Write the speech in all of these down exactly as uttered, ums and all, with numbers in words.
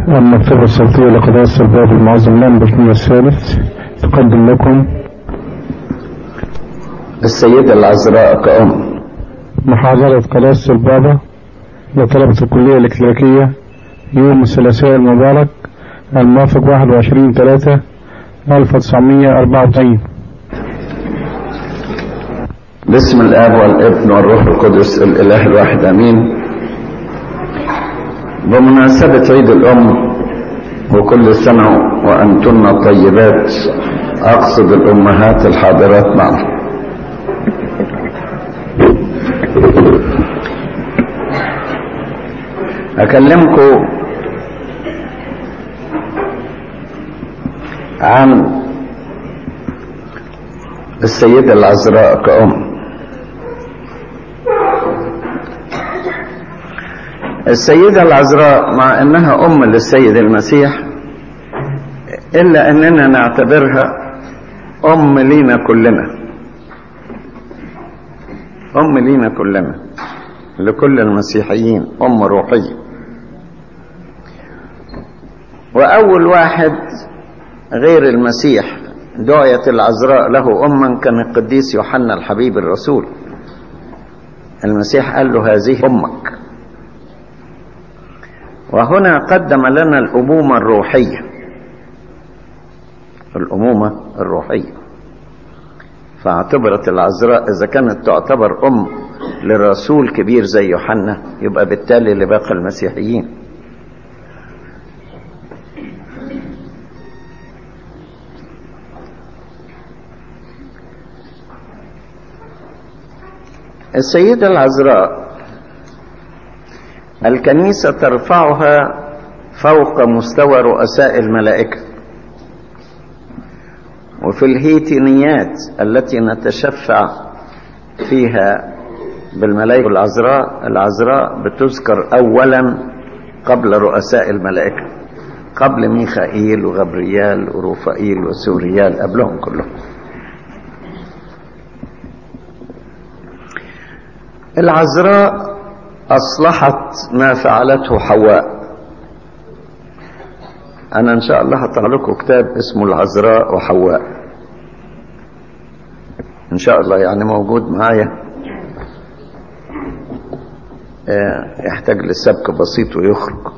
المكتبة الصوتية لقداسة الباب المعظم لامبرت الثالث تقدم لكم السيدة العذراء كأم. محاضرة قداسة البابا لطلبة الكلية الإكليريكية يوم الثلاثاء المبارك الموافق واحد وعشرين ثلاثة ألف وتسعمائة وأربعة وتسعين. باسم الآب والابن والروح القدس الإله الواحد آمين. بمناسبة عيد الأم وكل سنة وأنتن طيبات، أقصد الأمهات الحاضرات معنا. أكلمكم عن السيدة العذراء كأم. السيدة العذراء مع أنها أم للسيد المسيح إلا أننا نعتبرها أم لينا كلنا، أم لينا كلنا، لكل المسيحيين أم روحية. وأول واحد غير المسيح دعيت العذراء له أما كان القديس يوحنا الحبيب الرسول. المسيح قال له هذه أمك. وهنا قدم لنا الأمومة الروحية، الأمومة الروحية. فاعتبرت العذراء إذا كانت تعتبر أم لرسول كبير زي يوحنا، يبقى بالتالي لباقي المسيحيين. السيدة العذراء الكنيسة ترفعها فوق مستوى رؤساء الملائكة، وفي الهيتينيات التي نتشفع فيها بالملائكة العذراء، العذراء بتذكر أولا قبل رؤساء الملائكة، قبل ميخائيل وغبريال ورفائيل وسوريال، قبلهم كلهم. العذراء أصلحت ما فعلته حواء. أنا إن شاء الله هطلع لكم كتاب اسمه العذراء وحواء إن شاء الله، يعني موجود معايا، يحتاج لسبك بسيط ويخرج.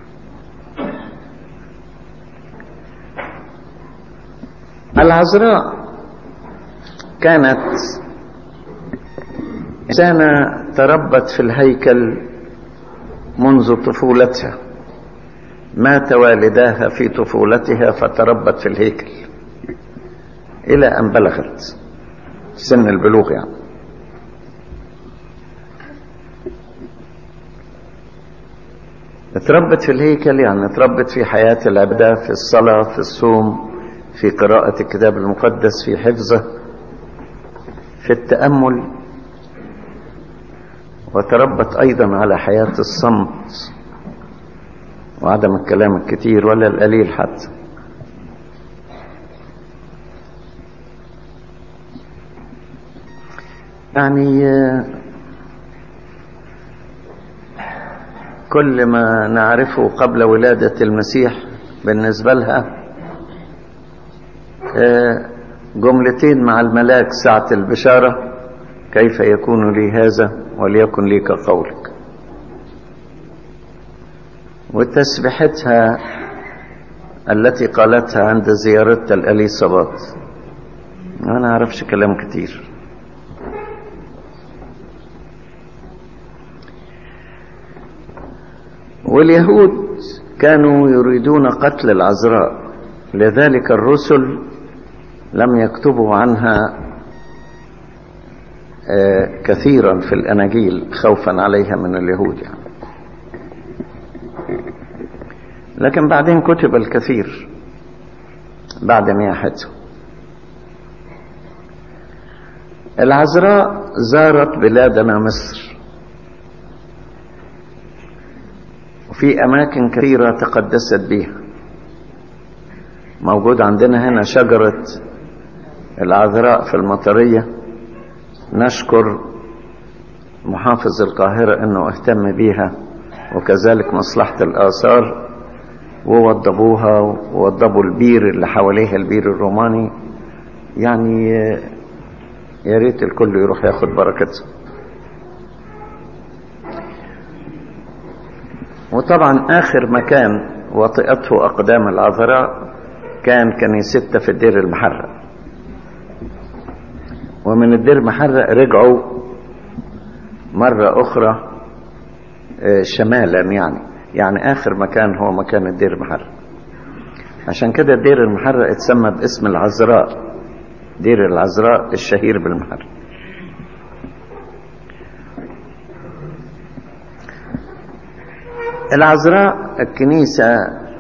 العذراء كانت إنسانة تربت في الهيكل منذ طفولتها. مات والداها في طفولتها فتربت في الهيكل إلى أن بلغت سن البلوغ. يعني اتربت في الهيكل، يعني اتربت في حياة العبادة، في الصلاة، في الصوم، في قراءة الكتاب المقدس، في حفظه، في التأمل. وتربت أيضا على حياة الصمت وعدم الكلام الكثير ولا القليل حتى. يعني كل ما نعرفه قبل ولادة المسيح بالنسبة لها جملتين مع الملاك ساعة البشارة: كيف يكون لي هذا وليكن لي كقولك. وتسبحتها التي قالتها عند زيارتها الإليصابات. أنا أعرفش كلام كتير. واليهود كانوا يريدون قتل العذراء، لذلك الرسل لم يكتبوا عنها كثيرا في الأناجيل خوفا عليها من اليهود يعني. لكن بعدين كتب الكثير بعد مياحته. العذراء زارت بلادنا مصر، وفي أماكن كثيرة تقدست بها. موجود عندنا هنا شجرة العذراء في المطرية، نشكر محافظ القاهرة انه اهتم بيها، وكذلك مصلحة الآثار ووضبوها ووضبوا البير اللي حواليها، البير الروماني. يعني يا ريت الكل يروح ياخد بركته. وطبعا آخر مكان وطئته أقدام العذراء كان كنيستها في الدير المحرق، ومن الدير المحرق رجعوا مرة أخرى شمالا، يعني يعني آخر مكان هو مكان الدير المحرق. عشان كده الدير المحرق اتسمى باسم العذراء، دير العذراء الشهير بالمحرق. العذراء الكنيسة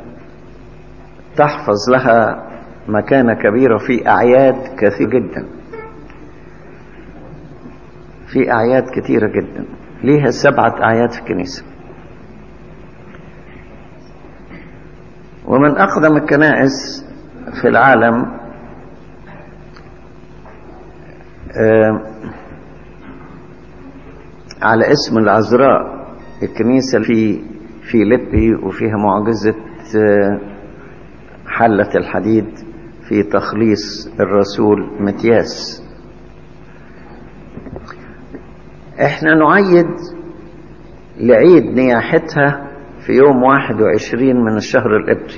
تحفظ لها مكانة كبيرة في أعياد كثير جدا، في أعياد كثيرة جدا، ليها سبعة أعياد في الكنيسة. ومن أقدم الكنائس في العالم آه على اسم العذراء الكنيسة في فيليبي، وفيها معجزة آه حلة الحديد في تخليص الرسول متياس. احنا نعيد لعيد نياحتها في يوم واحد وعشرين من الشهر الإبري،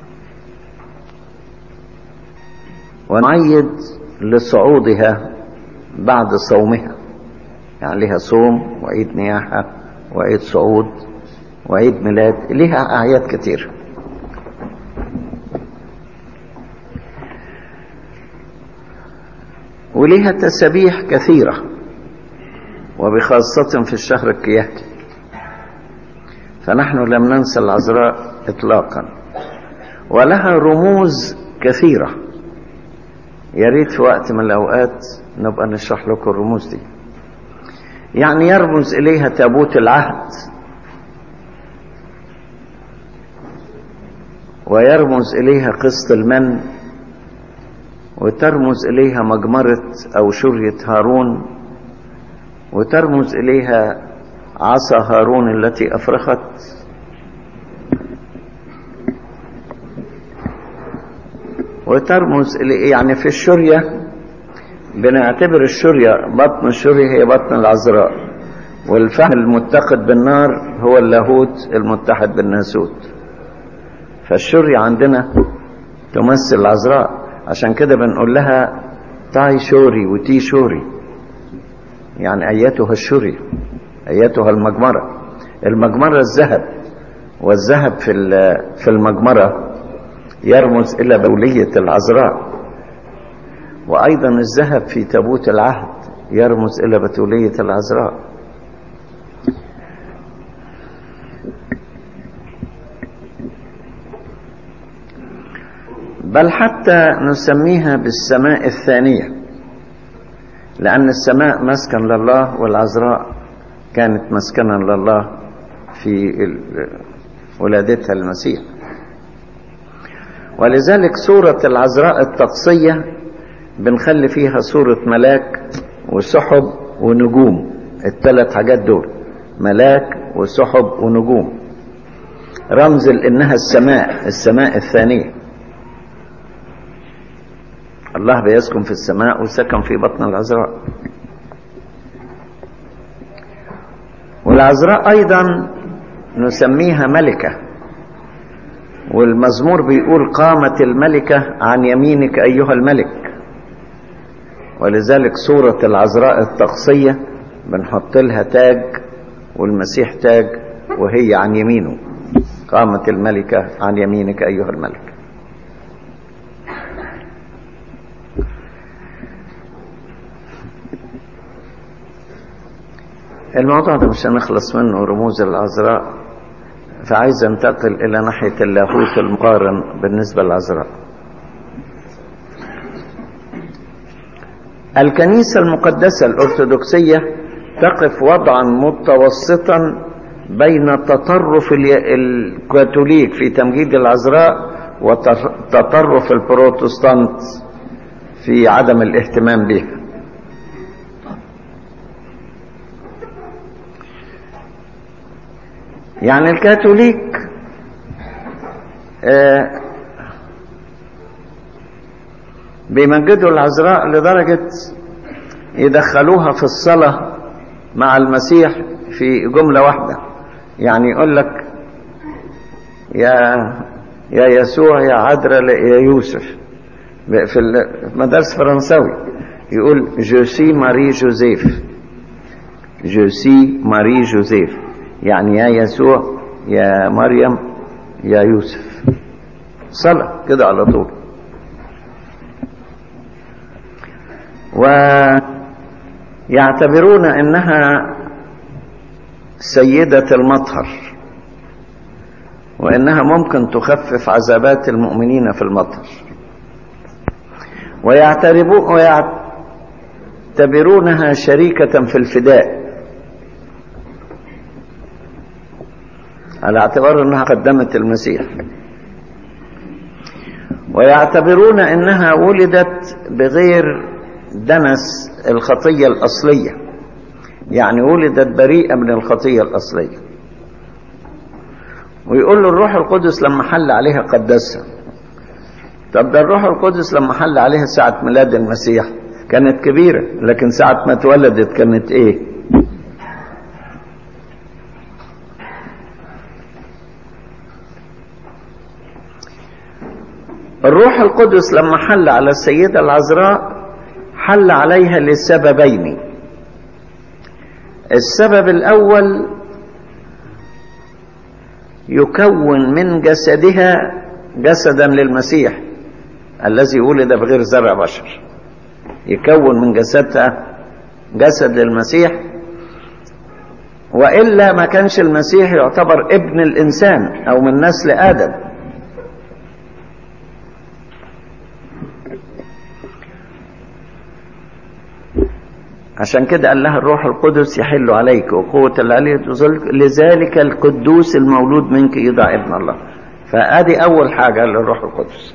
ونعيد لصعودها بعد صومها، يعني لها صوم وعيد نياحة وعيد صعود وعيد ميلاد، لها أعياد كتير. ولها تسابيح كثيرة، وبخاصة في الشهر الكيهتي، فنحن لم ننسى العذراء إطلاقا. ولها رموز كثيرة، يا ريت في وقت من الأوقات نبقى نشرح لكم الرموز دي. يعني يرمز إليها تابوت العهد، ويرمز إليها قسط المن، وترمز إليها مجمرة أو شرية هارون، وترمز إليها عصا هارون التي أفرخت، وترمز إلي يعني في الشرية بنعتبر الشرية، بطن الشرية هي بطن العذراء، والفحم المتقد بالنار هو اللاهوت المتحد بالناسوت. فالشرية عندنا تمثل العذراء، عشان كده بنقول لها تاي شوري وتي شوري، يعني ايتها الشرية، ايتها المجمرة. المجمرة الذهب، والذهب في في المجمرة يرمز الى بولية العذراء، وايضا الذهب في تابوت العهد يرمز الى بتولية العذراء. بل حتى نسميها بالسماء الثانية، لأن السماء مسكن لله، والعذراء كانت مسكنا لله في ولادتها المسيح. ولذلك سورة العذراء التقصية بنخلي فيها سورة ملاك وسحب ونجوم، الثلاث حاجات دول، ملاك وسحب ونجوم، رمز لأنها السماء، السماء الثانية. الله بيسكن في السماء وسكن في بطن العذراء. والعذراء أيضا نسميها ملكة، والمزمور بيقول قامت الملكة عن يمينك أيها الملك. ولذلك سورة العذراء التقصية بنحط لها تاج، والمسيح تاج وهي عن يمينه، قامت الملكة عن يمينك أيها الملك. الموضوع ده مش هنخلص منه، رموز العذراء، فعايز انتقل الى ناحية اللاهوت المقارن بالنسبة للعذراء. الكنيسة المقدسة الأرثوذكسية تقف وضعا متوسطا بين تطرف الكاثوليك في تمجيد العذراء وتطرف البروتستانت في عدم الاهتمام بها. يعني الكاثوليك آه بيمجدوا العذراء لدرجة يدخلوها في الصلاة مع المسيح في جملة واحدة. يعني يقول لك يا يا يسوع يا عذراء يا يوسف. في المدارس فرنساوي يقول جو سي ماري جوزيف، جو سي ماري جوزيف، يعني يا يسوع يا مريم يا يوسف. صلاة كده على طول. ويعتبرون انها سيدة المطهر، وانها ممكن تخفف عذابات المؤمنين في المطهر. ويعتبرونها شريكة في الفداء، على اعتبار انها قدمت المسيح. ويعتبرون انها ولدت بغير دنس الخطية الأصلية، يعني ولدت بريئة من الخطية الأصلية. ويقول له الروح القدس لما حل عليها قدسها. طب ده الروح القدس لما حل عليها ساعة ميلاد المسيح كانت كبيرة، لكن ساعة ما اتولدت كانت ايه؟ الروح القدس لما حل على السيدة العذراء حل عليها لسببين. السبب الأول يكون من جسدها جسدا للمسيح الذي ولد بغير زرع بشر، يكون من جسدها جسد للمسيح، وإلا ما كانش المسيح يعتبر ابن الإنسان أو من نسل آدم. عشان كده قال لها الروح القدس يحل عليك وقوة العلي تظلك، لذلك القدوس المولود منك يدعى ابن الله. فادي اول حاجة للروح القدس.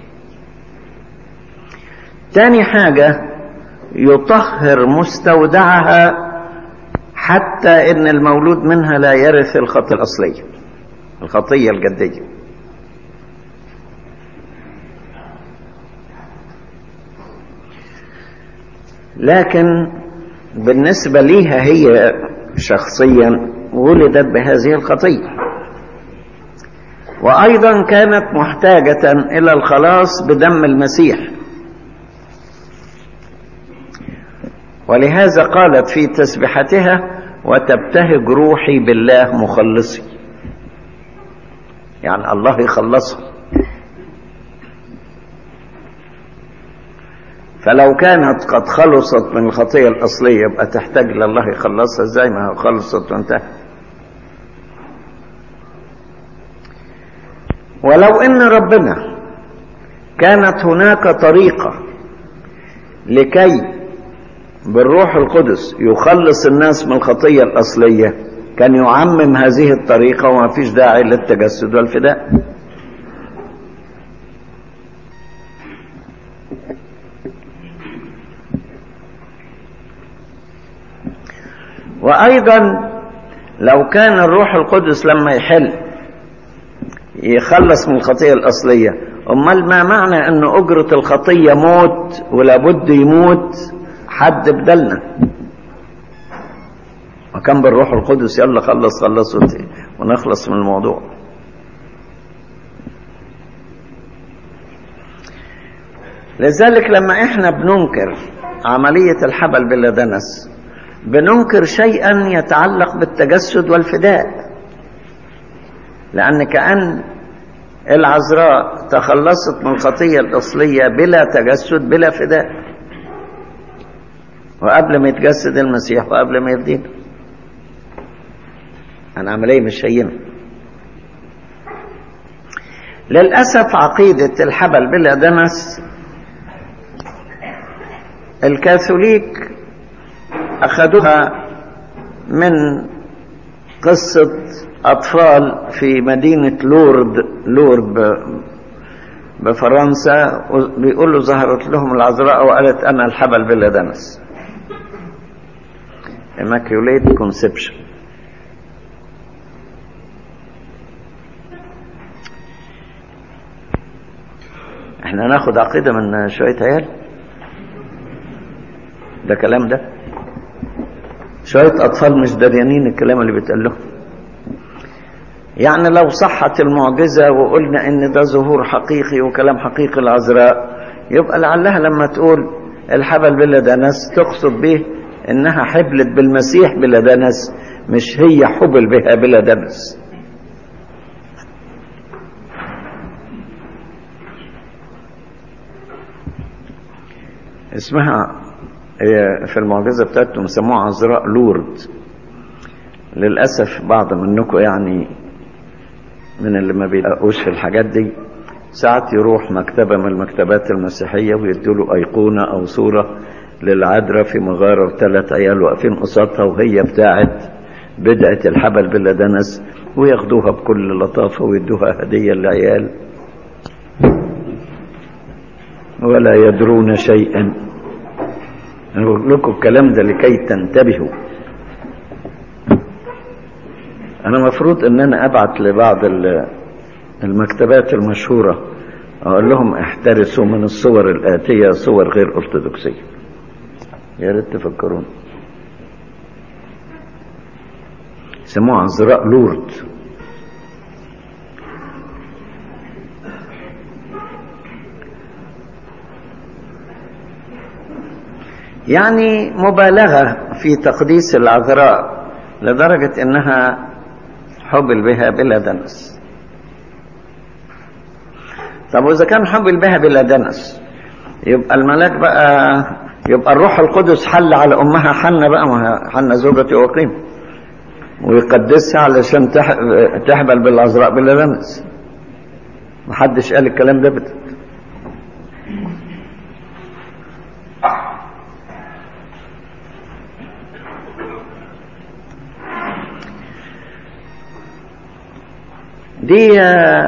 تاني حاجة يطهر مستودعها حتى ان المولود منها لا يرث الخطية الاصلية، الخطية الجدية. لكن بالنسبة ليها هي شخصيا ولدت بهذه الخطية، وأيضا كانت محتاجة إلى الخلاص بدم المسيح. ولهذا قالت في تسبيحتها وتبتهج روحي بالله مخلصي، يعني الله يخلصها. فلو كانت قد خلصت من الخطية الأصلية يبقى تحتاج لله يخلصها ازاي؟ ما هو خلصت وانتهى. ولو ان ربنا كانت هناك طريقة لكي بالروح القدس يخلص الناس من الخطية الأصلية كان يعمم هذه الطريقة وما فيش داعي للتجسد والفداء. وأيضا لو كان الروح القدس لما يحل يخلص من الخطية الأصلية، أمال ما معنى أن أجرة الخطية موت ولابد يموت حد بدلنا؟ وكان بالروح القدس يلا خلص خلص ونخلص من الموضوع. لذلك لما احنا بننكر عملية الحبل بلا دنس بننكر شيئا يتعلق بالتجسد والفداء، لأن كأن العذراء تخلصت من الخطية الأصلية بلا تجسد بلا فداء، وقبل ما يتجسد المسيح وقبل ما يفدينا. أنا عملية مش هينة. للأسف عقيدة الحبل بلا دنس الكاثوليك أخذوها من قصة أطفال في مدينة لورد لورد بفرنسا، بيقولوا ظهرت لهم العذراء وقالت أنا الحبل بلا دنس، Immaculate Conception. احنا ناخد عقيدة من شوية عيال؟ ده كلام ده؟ شوية أطفال مش دريانين الكلام اللي بيتقال لهم. يعني لو صحت المعجزة وقلنا إن ده ظهور حقيقي وكلام حقيقي العذراء، يبقى لعلها لما تقول الحبل بلا دنس تقصد به إنها حبلت بالمسيح بلا دنس، مش هي حبل بها بلا دنس. اسمها في المعجزة بتاعتهم سموها عذراء لورد. للأسف بعض منكم يعني من اللي ما بيلاقوش في الحاجات دي ساعات يروح مكتبة من المكتبات المسيحية ويدوله أيقونة أو صورة للعذراء في مغارة وثلاث عيال واقفين قصادها وهي بتاعت بدعة الحبل بلا دنس، وياخدوها بكل لطافة ويدوها هدية للعيال ولا يدرون شيئا. أنا بقول لكم الكلام ده لكي تنتبهوا. أنا مفروض أن أنا أبعت لبعض المكتبات المشهورة أقول لهم احترسوا من الصور الآتية، صور غير أرثوذكسية. يا ريت تفكرون. سموها عذراء لورد. يعني مبالغة في تقديس العذراء لدرجة انها حبل بها بلا دنس. طب واذا كان حبل بها بلا دنس يبقى الملاك بقى، يبقى الروح القدس حل على امها حنة بقى، حنة زوجة يقيم، ويقدسها علشان تحبل بالعذراء بلا دنس. محدش قال الكلام ده بت... دي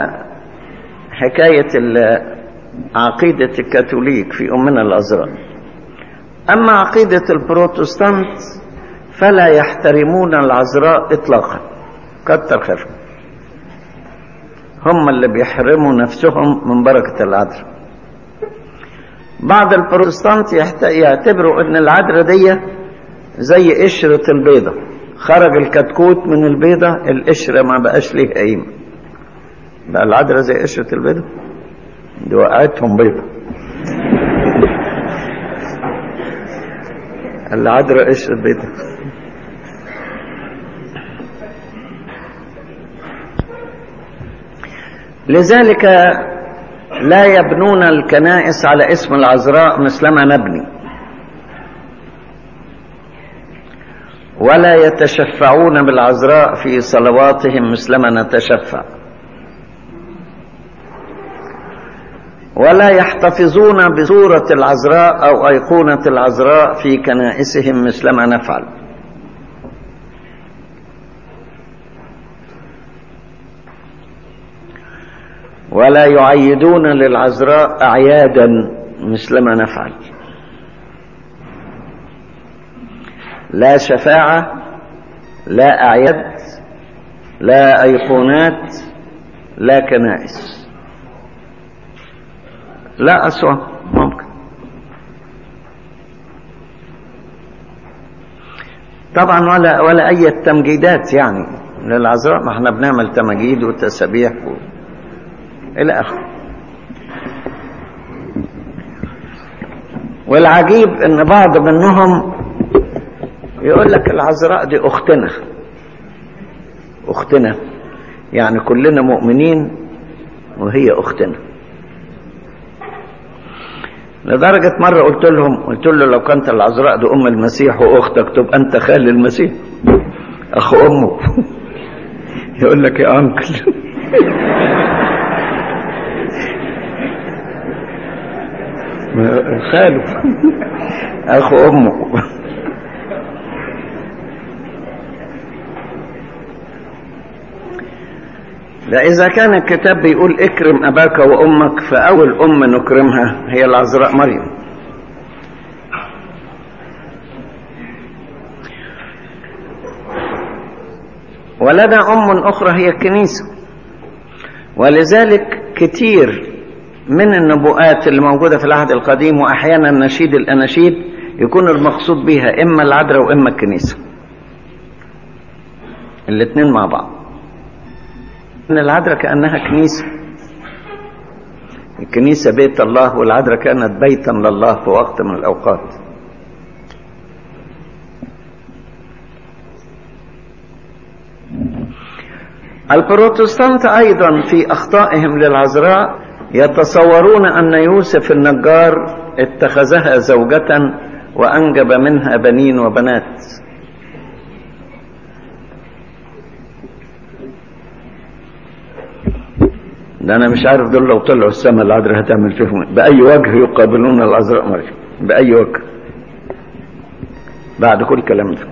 حكاية عقيدة الكاثوليك في أمنا العذراء. أما عقيدة البروتستانت فلا يحترمون العذراء إطلاقا، كتر خيرهم. هم اللي بيحرموا نفسهم من بركة العذراء. بعض البروتستانت يعتبروا أن العذراء دي زي قشرة البيضة، خرج الكتكوت من البيضة القشرة ما بقاش ليه قيمة، بقى العذراء زي قشرة البيضة، دي وقعتهم بيضة. العذراء قشرة بيضة. لذلك لا يبنون الكنائس على اسم العذراء مثلما نبني، ولا يتشفعون بالعذراء في صلواتهم مثلما نتشفع، ولا يحتفظون بصورة العذراء أو أيقونة العذراء في كنائسهم مثلما نفعل. ولا يعيدون للعذراء أعيادا مثلما نفعل. لا شفاعة، لا أعياد، لا أيقونات، لا كنائس، لا أسوأ ممكن. طبعا ولا ولا أي تمجيدات يعني للعذراء، ما احنا بنعمل تمجيد وتسبيح و... إلى آخره. والعجيب إن بعض منهم يقول لك العذراء دي أختنا، أختنا يعني كلنا مؤمنين وهي أختنا. لدرجة مرة قلت لهم، قلت له لو كانت العذراء دي أم المسيح وأختك تبقى أنت خال المسيح، أخو أمه. يقول لك يا أنكل. خاله أخو أمه. لا، إذا كان الكتاب بيقول اكرم أباك وأمك، فأول أم نكرمها هي العذراء مريم. ولنا أم أخرى هي الكنيسة. ولذلك كتير من النبوءات اللي موجودة في العهد القديم، وأحيانا نشيد الأناشيد يكون المقصود بها إما العذراء وإما الكنيسة، الاثنين مع بعض. إن العذراء كأنها كنيسة، الكنيسة بيت الله، والعذراء كانت بيتا لله في وقت من الأوقات. البروتستانت أيضا في أخطائهم للعذراء يتصورون أن يوسف النجار اتخذها زوجة وأنجب منها بنين وبنات. ده أنا مش عارف دول لو طلعوا السماء العذراء هتعمل فيهم بأي وجه يقابلون العذراء مريم، بأي وجه بعد كل الكلام ده.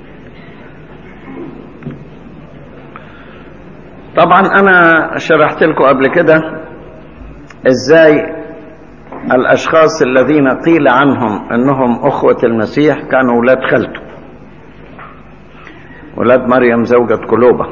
طبعا أنا شرحت لكم قبل كده ازاي الاشخاص الذين قيل عنهم انهم اخوة المسيح كانوا ولاد خالته، ولاد مريم زوجة كلوبة.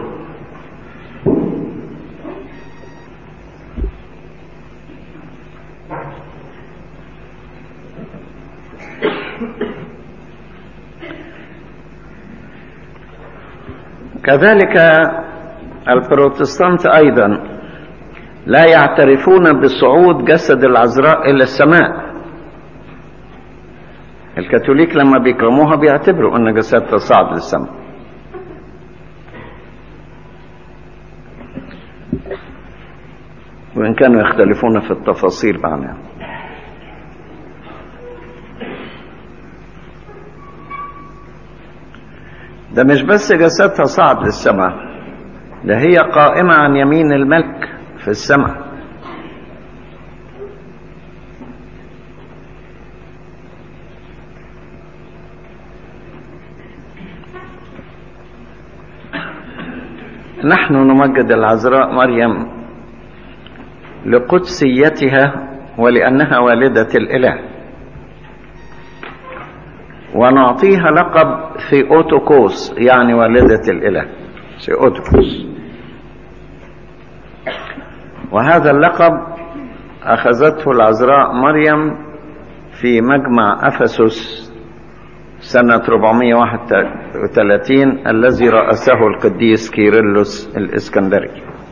كذلك البروتستانت ايضا لا يعترفون بصعود جسد العذراء إلى السماء. الكاثوليك لما بيكرموها بيعتبروا أن جسدها صعد للسماء. وإن كانوا يختلفون في التفاصيل معناها. ده مش بس جسدها صعد للسماء، ده هي قائمة عن يمين الملك في السماء. نحن نمجد العذراء مريم لقدسيتها ولأنها والدة الإله، ونعطيها لقب ثيوتوكوس، يعني والدة الإله، ثيوتوكوس. وهذا اللقب أخذته العذراء مريم في مجمع أفسس سنة أربعمائة وواحد وثلاثين الذي رأسه القديس كيرلس الإسكندري.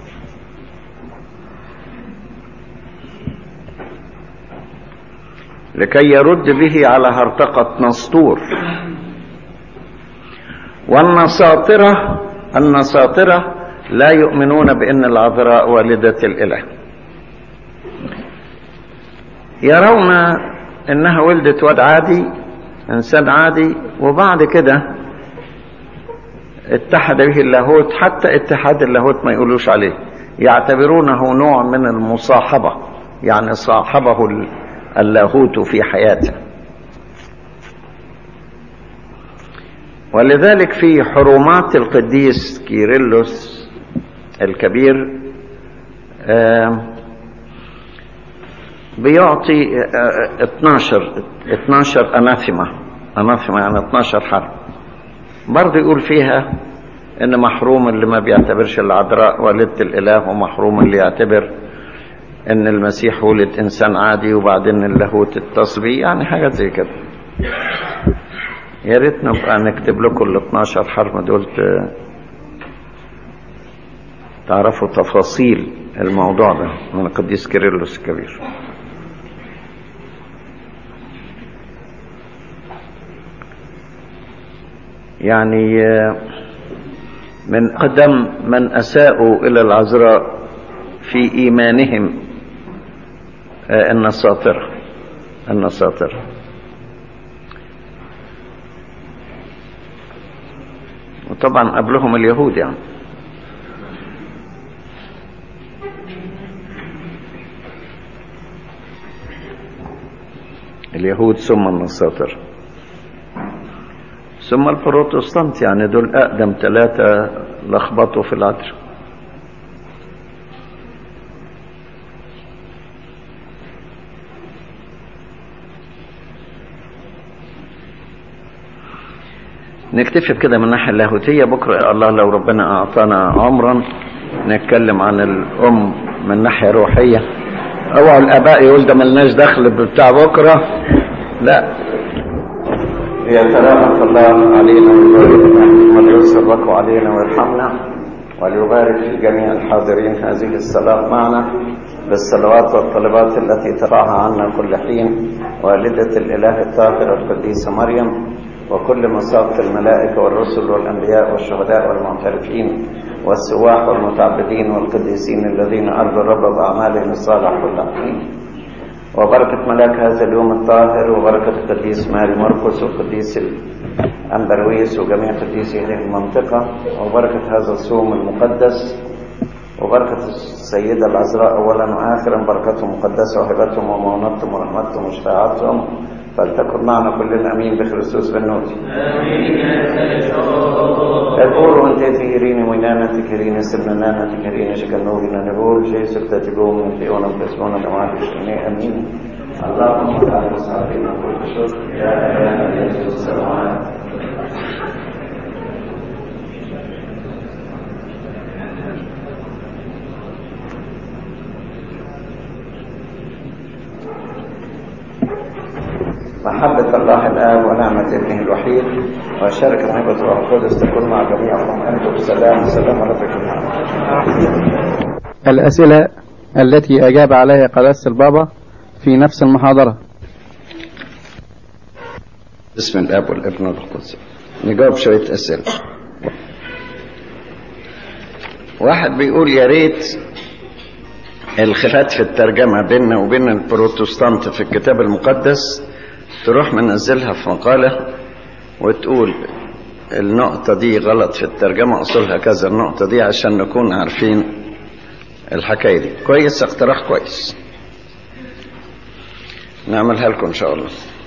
لكي يرد به على هرطقة نسطور. والنساطرة النساطرة لا يؤمنون بأن العذراء والدة الإله، يرون أنها ولدت واد عادي، إنسان عادي، وبعد كده اتحد به اللاهوت. حتى اتحاد اللاهوت ما يقولوش عليه، يعتبرونه نوع من المصاحبة، يعني صاحبه اللاهوت في حياته. ولذلك في حرمات القديس كيرلس الكبير بيعطي اتناشر اتناشر اناثيما اناثيما يعني اتناشر حرب. برضه يقول فيها ان محروم اللي ما بيعتبرش العذراء والدة الاله، ومحروم اللي يعتبر ان المسيح ولد انسان عادي وبعدين اللاهوت اتصل بيه، يعني حاجات زي كده. يا ريت نبقى نكتب لكم ال اتناشر حرف دول تعرفوا تفاصيل الموضوع ده من القديس كيرلس الكبير. يعني من قدم من أساءوا إلى العذراء في إيمانهم النساطرة النساطرة وطبعا قبلهم اليهود. يعني اليهود ثم النساطرة ثم البروتستانت، يعني دول أقدم ثلاثة لخبطوا في العذراء. نكتفي بكده من الناحية اللاهوتية. بكرة الله لو ربنا أعطانا عمرا نتكلم عن الأم من ناحية روحية. اوعوا الاباء يقول ده ملناش دخل بتاع بكره، لا، ليترحم الله علينا ويسرك علينا ويرحمنا، وليبارك في جميع الحاضرين هذه الصلاة معنا بالصلوات والطلبات التي ترعاها عنا كل حين، والدة الإله الطاهرة القديسة مريم، وكل مصاف الملائكة والرسل والأنبياء والشهداء والمعترفين والسواح والمتعبدين والقديسين الذين أرضوا الرب بأعمالهم الصالحة كل حين، وبركة ملاك هذا اليوم الطاهر، وبركة القديس ماري مرقس والقديس الأنبرويس وجميع قديسي هذه المنطقة، وبركة هذا الصوم المقدس، وبركة السيدة العذراء أولا وآخرا، بركتهم مقدسة وهبتهم ومعونتهم ورحمتهم وشفاعتهم، فلتكن معنا كلنا أمين بخريستوس بنوتي. اقولوا أنت تهيرين وينانا تكرين سمنانا تكرين شكنورنا نقول شيء سبت تقوم من فيونا بسمونا دماغ الشمية أمين. اللهم تعالى وسعدنا كل شكر يا إله يسوع السماوات. محبة الله الآب ونعمة ابنه الوحيد وشركة محبة الروح القدس تكون مع جميعكم أنتم بسلام. سلام عليكم. الأسئلة التي أجاب عليها قداسة البابا في نفس المحاضرة. بسم الآب والابن والروح القدس. نجاوب شوية أسئلة. واحد بيقول يا ريت الخلافات في الترجمة بيننا وبين البروتستانت في الكتاب المقدس تروح منزلها في مقالة وتقول النقطة دي غلط في الترجمة، أصلها كذا النقطة دي، عشان نكون عارفين الحكاية دي. كويس، اقتراح كويس، نعملها لكم إن شاء الله.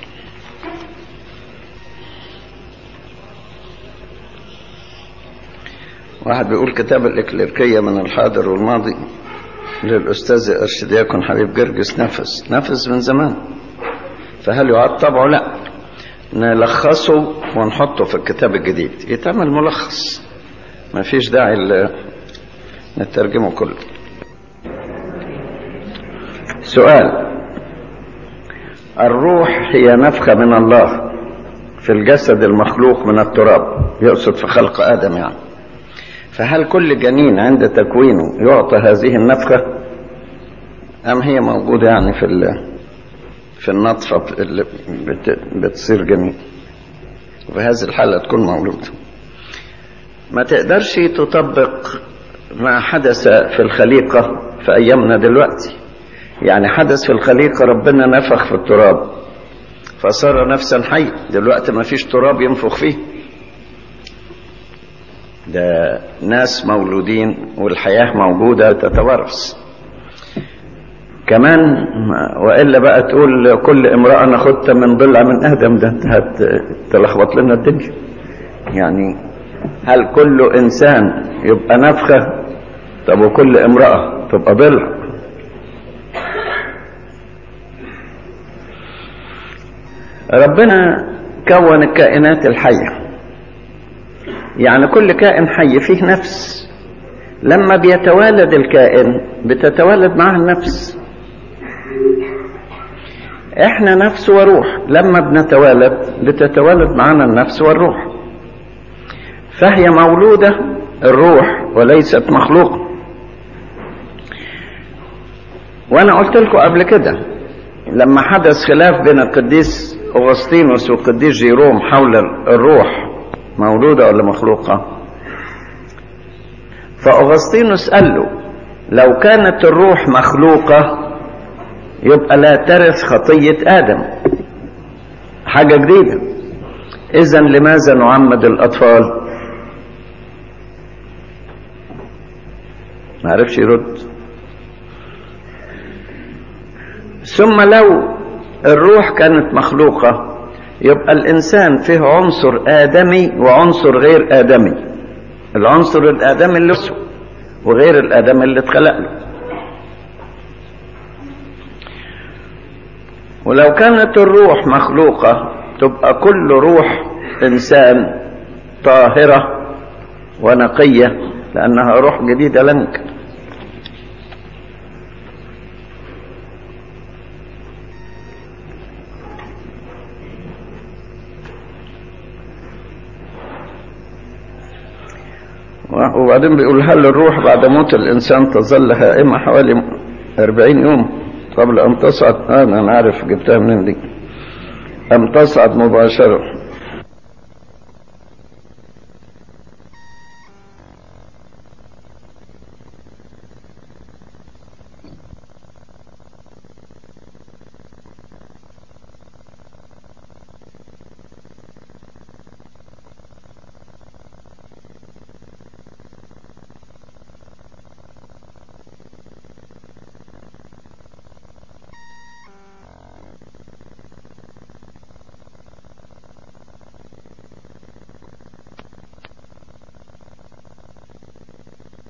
واحد بيقول كتاب الإكليركية من الحاضر والماضي للأستاذ أرشدياكون حبيب جرجس نفس نفس من زمان، فهل يعاد طبعه؟ لا، نلخصه ونحطه في الكتاب الجديد، يتعمل ملخص، ما فيش داعي نترجمه كله. سؤال: الروح هي نفخة من الله في الجسد المخلوق من التراب، يقصد في خلق آدم يعني، فهل كل جنين عند تكوينه يعطى هذه النفخة أم هي موجودة يعني في في النطفة اللي بتصير جنين، وفي هذه الحالة تكون مولودة؟ ما تقدرش تطبق ما حدث في الخليقة في أيامنا دلوقتي. يعني حدث في الخليقة ربنا نفخ في التراب فصار نفسا حي، دلوقتي ما فيش تراب ينفخ فيه، ده ناس مولودين والحياة موجودة تتوارث كمان. وإلا بقى تقول كل امرأة ناخدها من ضلع من آدم، ده هتلخبط لنا الدنيا. يعني هل كل إنسان يبقى نفخة؟ طب وكل امرأة تبقى ضلع؟ ربنا كون الكائنات الحية، يعني كل كائن حي فيه نفس، لما بيتوالد الكائن بتتوالد معه النفس. احنا نفس وروح، لما بنتوالد بتتوالد معنا النفس والروح، فهي مولودة الروح وليست مخلوقة. وانا قلت لكم قبل كده لما حدث خلاف بين القديس أغسطينوس والقديس جيروم حول الروح مولودة ولا مخلوقة، فأغسطينوس قال له لو كانت الروح مخلوقة يبقى لا ترث خطية آدم، حاجة جديدة، إذن لماذا نعمد الأطفال؟ ما عرفش يرد. ثم لو الروح كانت مخلوقة يبقى الإنسان فيه عنصر آدمي وعنصر غير آدمي، العنصر الآدمي اللي اسمه وغير الآدمي اللي اتخلق له. ولو كانت الروح مخلوقة تبقى كل روح إنسان طاهرة ونقية، لأنها روح جديدة لنك. وبعدين بيقول هل الروح بعد موت الإنسان تظل هائمة حوالي أربعين يوم قبل أن تصعد؟ آه أنا عارف جبتها منين دي. أم تصعد مباشرة؟